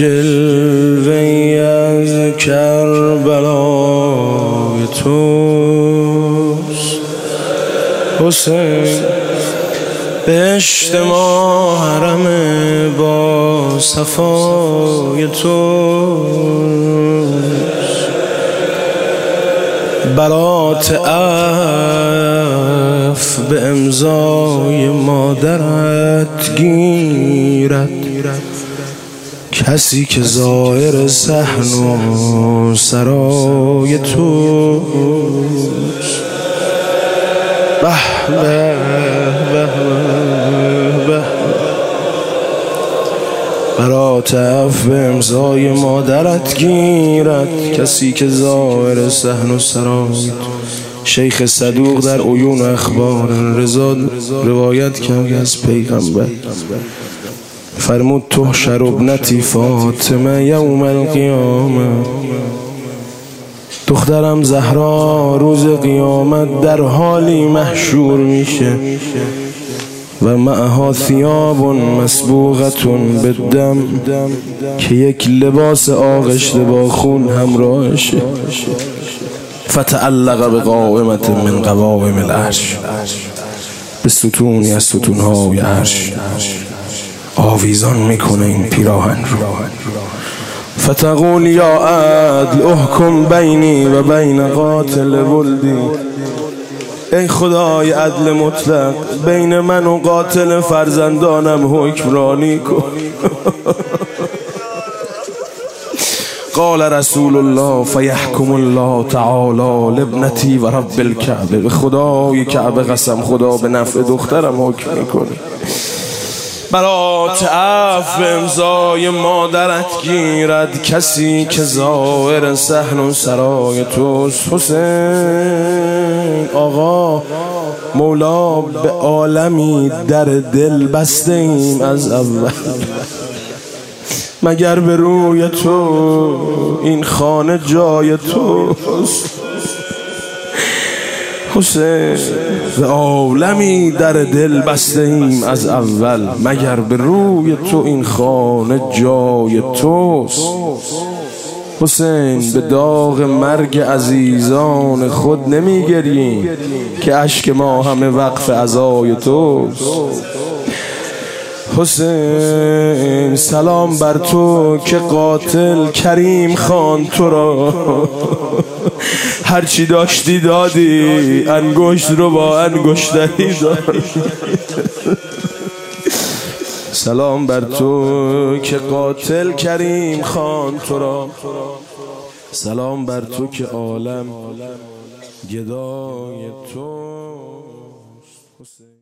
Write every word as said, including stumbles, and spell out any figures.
جلوه‌ای از کربلای توست حسین. بهشت ما حرم با صفای توست. برات عفو به امضای مادرت گیرد کسی که ظاهر صحن و سرای توست. به به به به برات عفو به امضای مادرت گیرد کسی که ظاهر صحن و سرای. شیخ صدوق در عیون اخبار رضا روایت کرد از پیغمبر، فرمود تحشر ابنتی فاطمه یوم القیامه، دخترم زهرا روز قیامت در حالی محشور میشه و معها ثیاب مسبوغة بالدم، که یک لباس آغشته با خون همراهشه. فتعلق بقائمة من قوائم العرش، به ستونی از ستونهای عرش آویزان میکنه این پیراهن رو. فتقول یا عدل احکم بینی و بین قاتل ولدی، ای خدای عدل مطلق بین من و قاتل فرزندانم حکمرانی کن. قال رسول الله فیحکم الله تعالی لابنتی و رب الکعبه، به خدای کعبه قسم خدا به نفع دخترم حکم میکنه. برات عفو امضای مادرت گیرد کسی که ظاهر صحن و سرای توست حسین. آقا مولا به عالمی در دل بسته ایم از اول، مگر به روی تو این خانه جای توست حسین. به عالمی در دل بسته ایم از اول، مگر به روی تو این خانه جای توست حسین. به داغ مرگ عزیزان خود نمی گریم که اشک ما همه وقف عزای توست حسین. سلام بر تو که قاتل کریم خان تو را، هرچی داشتی دادی، انگشت رو با انگشتری داد. سلام بر تو که قاتل کریم خان تو را، سلام بر تو که عالم گدای تو.